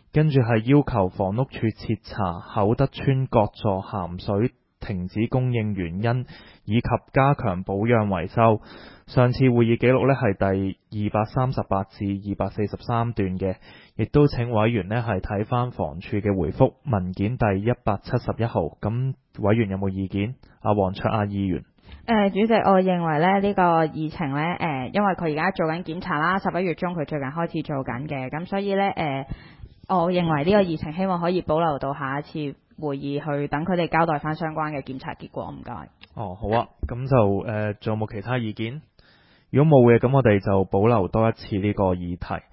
跟住係要求房屋署徹查厚德邨各座鹹水停止供應原因，以及加強保養維修。上次會議記錄呢係第238至243段嘅，亦都請委員呢係睇返房署嘅回覆文件第171號。咁委員有冇意見？阿黃卓亞議員。 主席，我認為咧呢個議程呢，因為佢而家做緊檢查啦，11月中佢最近開始做緊嘅，咁所以呢，我認為呢個議程希望可以保留到下一次會議去等佢哋交代翻相關嘅檢查結果。唔該。 哦，好啊，咁就仲有冇其他意見？如果冇嘅，咁我哋就保留多一次呢個議題。